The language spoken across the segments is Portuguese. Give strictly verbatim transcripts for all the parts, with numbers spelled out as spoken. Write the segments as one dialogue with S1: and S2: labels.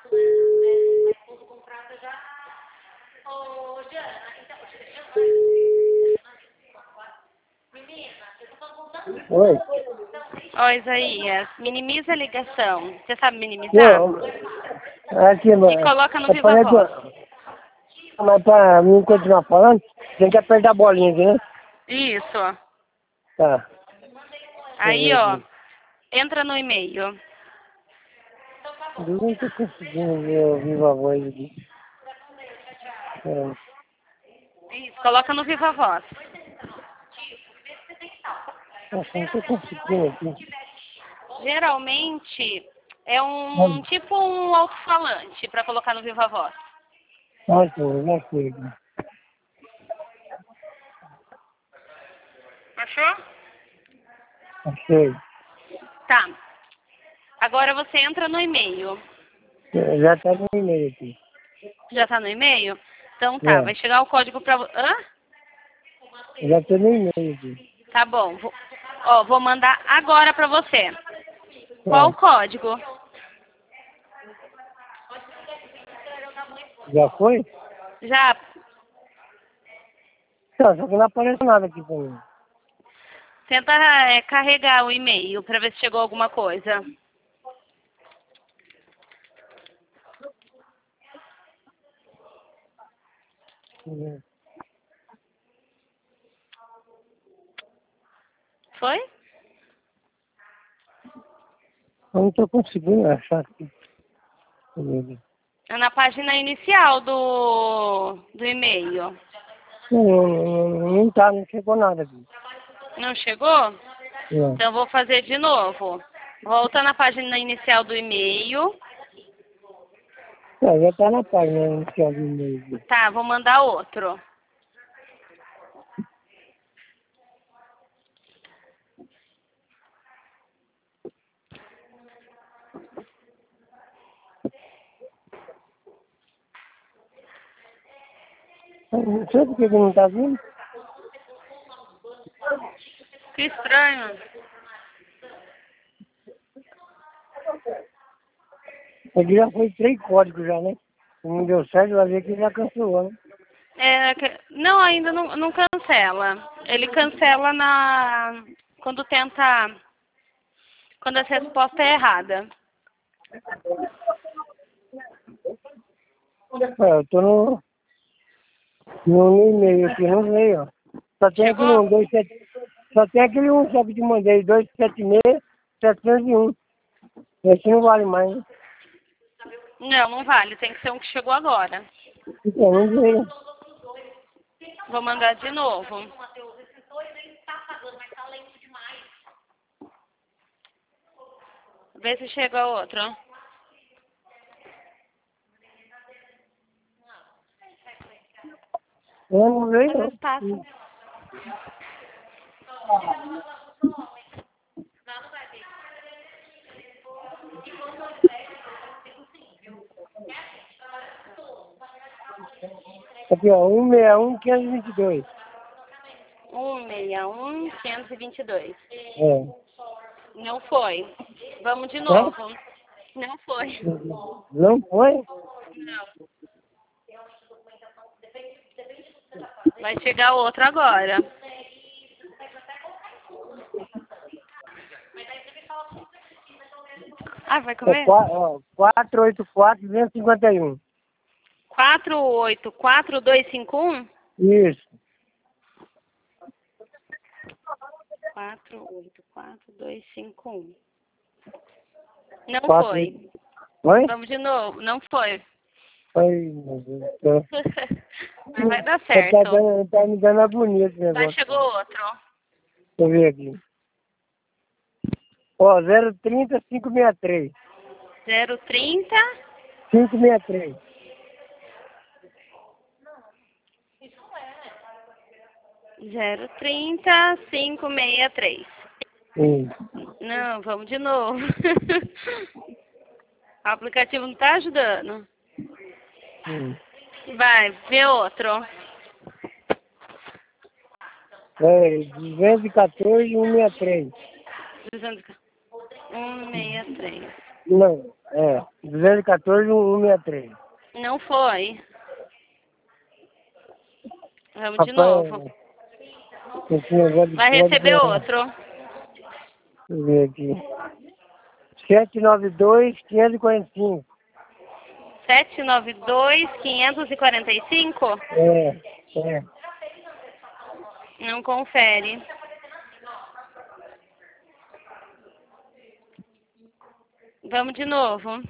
S1: Oi.
S2: Oi, Isaías. Minimiza a ligação. Você sabe minimizar?
S1: Não, aqui,
S2: E
S1: mano.
S2: coloca no
S1: É
S2: Viva
S1: pra,
S2: Voz.
S1: mas pra mim continuar falando, tem que apertar a bolinha aqui, né?
S2: Isso.
S1: Tá.
S2: Aí, ó. Entra no e-mail.
S1: Eu não tô conseguindo ver o Viva Voz aqui. É.
S2: Isso, coloca no Viva Voz.
S1: Nossa, não tô conseguindo aqui.
S2: Geralmente é um tipo um alto-falante para colocar no Viva Voz.
S1: Ai, pô, já sei aqui.
S2: Achou?
S1: Achei.
S2: Tá. Agora você entra no e-mail.
S1: Já tá no e-mail aqui.
S2: Já tá no e-mail? Então tá,
S1: É.
S2: vai chegar o código pra... Hã?
S1: Já tô no e-mail aqui.
S2: Tá bom. Vou... Ó, vou mandar agora pra você. Qual o
S1: É.
S2: código?
S1: Já foi?
S2: Já.
S1: Não, só que não aparece nada aqui pra mim.
S2: Tenta é, carregar o e-mail pra ver se chegou alguma coisa.
S1: É.
S2: Foi?
S1: Eu não tô conseguindo achar aqui.
S2: É na página inicial do, do e-mail.
S1: Não, não, não tá, não chegou nada aqui.
S2: Não chegou?
S1: Não.
S2: Então eu vou fazer de novo. Volta na página inicial do e-mail.
S1: Não, já tá na página inicial do e-mail.
S2: Tá, vou mandar outro.
S1: Não sei por que que não tá vindo.
S2: Que estranho.
S1: Aqui já foi três códigos já, né? Se não deu certo, vai ver que já cancelou, né?
S2: É, que- não, ainda não, não cancela. Ele cancela na quando tenta, quando a resposta é errada.
S1: É, eu tô no, no e-mail aqui, não veio, ó. Só tem aquele
S2: Chegou?
S1: um, dois, sete, só tem aquele um só que te mandei, dois, sete, seis, setecentos e um. Esse não vale mais, né?
S2: Não, não vale. Tem que ser um que chegou agora.
S1: Então, não veio.
S2: Vou mandar de novo. Vê se chega outro.
S1: Eu não veio,
S2: Às
S1: não.
S2: vezes passa.
S1: Aqui, ó, um seis um, quinhentos e vinte e dois.
S2: um seis um, quinhentos e vinte e dois.
S1: É.
S2: Não foi. Vamos de
S1: Hã?
S2: novo. Não foi.
S1: Não foi?
S2: Não. Vai chegar outro agora. Ah, vai
S1: É
S2: comer?
S1: quatro oito quatro, duzentos e cinquenta e um.
S2: quatro oito quatro dois cinco um?
S1: Isso.
S2: quatro oito quatro dois cinco um. Não
S1: quatro,
S2: foi.
S1: Oi?
S2: Vamos de novo. Não foi.
S1: Ai, meu Deus do céu.
S2: Mas vai dar
S1: Tá,
S2: certo.
S1: dando, tá me dando agonia esse
S2: Vai,
S1: negócio.
S2: chegou outro.
S1: Deixa eu ver aqui. Ó, zero trinta, quinhentos e sessenta e três.
S2: zero trinta.
S1: quinhentos e sessenta e três.
S2: zero trinta, quinhentos e sessenta e três.
S1: Sim.
S2: Não, vamos de novo. O aplicativo não tá ajudando.
S1: Sim.
S2: Vai, vê outro.
S1: É, duzentos e quatorze, cento e sessenta e três.
S2: cento e sessenta e três.
S1: Não. É, duzentos e quatorze, cento e sessenta e três.
S2: Não foi. Vamos de
S1: Rapaz,
S2: novo.
S1: esse negócio de
S2: Vai
S1: código
S2: receber
S1: é...
S2: outro.
S1: Deixa eu ver aqui. sete nove dois, quinhentos e quarenta e cinco.
S2: sete nove dois, quinhentos e quarenta e cinco?
S1: É, é.
S2: Não confere. Vamos de novo.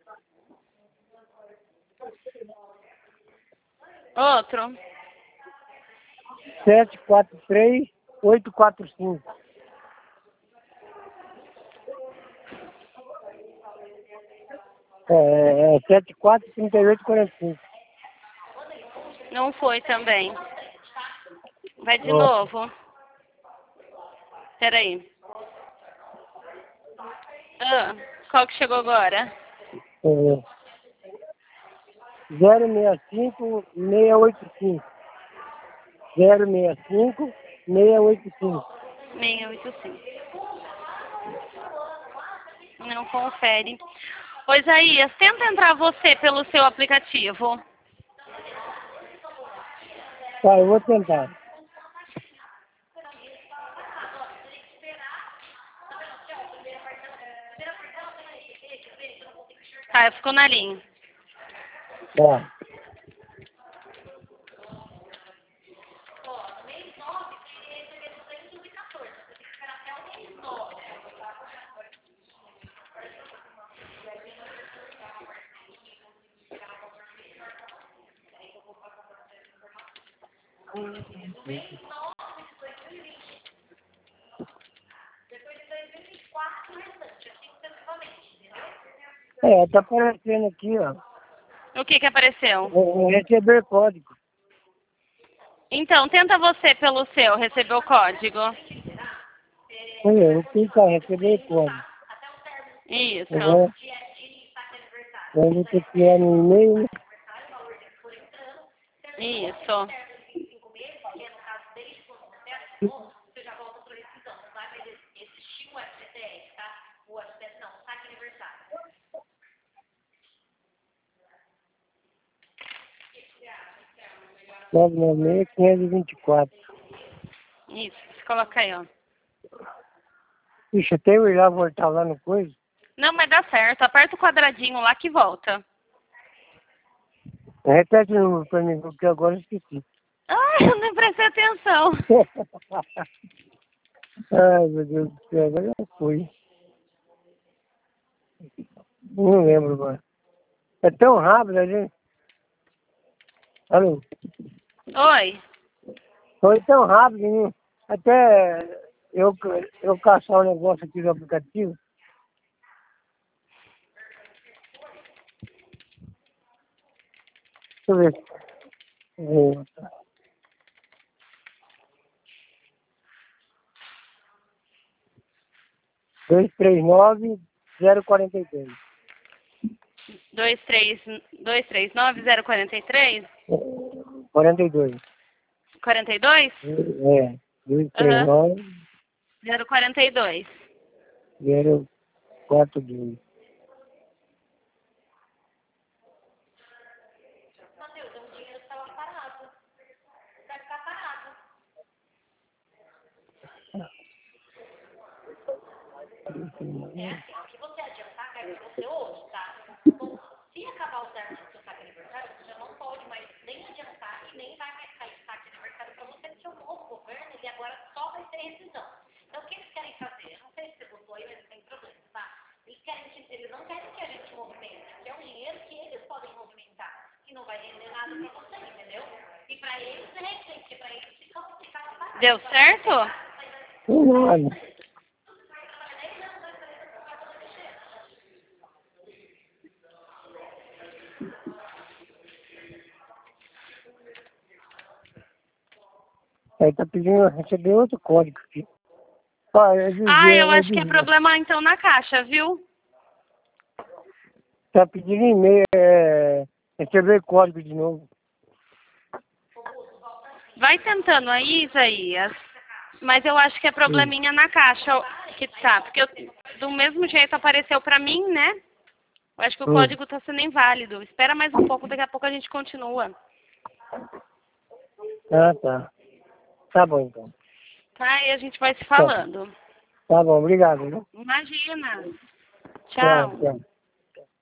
S2: Outro.
S1: sete quatro três, oito quatro cinco. É, é sete quatro, trinta e oito, quarenta e cinco.
S2: Não foi também. Vai de
S1: Nossa.
S2: novo. Peraí. Ah, qual que chegou agora?
S1: É, zero seis cinco, seis oito cinco. zero seis cinco, seis oito cinco.
S2: seiscentos e oitenta e cinco. Não confere. Ô, Isaías, tenta entrar você pelo seu aplicativo.
S1: Tá, eu vou tentar.
S2: Tá, ficou na linha.
S1: Tá. É, tá aparecendo aqui, ó.
S2: O que que apareceu?
S1: É, é receber código.
S2: Então, tenta você pelo seu, receber o código.
S1: Olha, eu clicar receber código.
S2: Isso.
S1: Agora, eu vou ter que ir no e-mail, né?
S2: Isso.
S1: nove nove seis, quinhentos e vinte e quatro.
S2: Isso. Coloca aí, ó.
S1: Ixi, até eu ir lá voltar lá no coisa.
S2: Não, mas dá certo. Aperta o quadradinho lá que volta.
S1: Repete o número pra mim, porque agora eu esqueci.
S2: Ai, eu nem prestei atenção.
S1: Ai, meu Deus do céu, agora já foi. Não lembro agora. É tão rápido, a gente. Alô?
S2: Oi.
S1: Foi tão rápido, né? Até eu, eu caçar o negócio aqui do aplicativo. Deixa eu ver. É, dois três nove, zero quatro dois.
S2: dois três dois três nove zero quatro três?
S1: quarenta e dois.
S2: quarenta e dois?
S1: É, dois três
S2: Aham.
S1: nove,
S2: zero quarenta e dois.
S1: zero quatro dois.
S2: Deu certo?
S1: Nada. Aí tá pedindo receber outro código aqui. Ah, eu dizia,
S2: Ah, eu
S1: eu
S2: acho que é
S1: dizia.
S2: problema então na caixa, viu?
S1: Tá pedindo e-mail, é, receber código de novo.
S2: Vai tentando aí, Isaías. Mas eu acho que é probleminha na caixa que tá. Porque eu- do mesmo jeito apareceu pra mim, né? Eu acho que o
S1: Hum.
S2: código está sendo inválido. Espera mais um pouco, daqui a pouco a gente continua.
S1: Ah, tá. Tá bom, então.
S2: Tá? E a gente vai se falando.
S1: Tá bom, obrigado, viu?
S2: Imagina.
S1: Tchau,
S2: Tchau.
S1: tchau.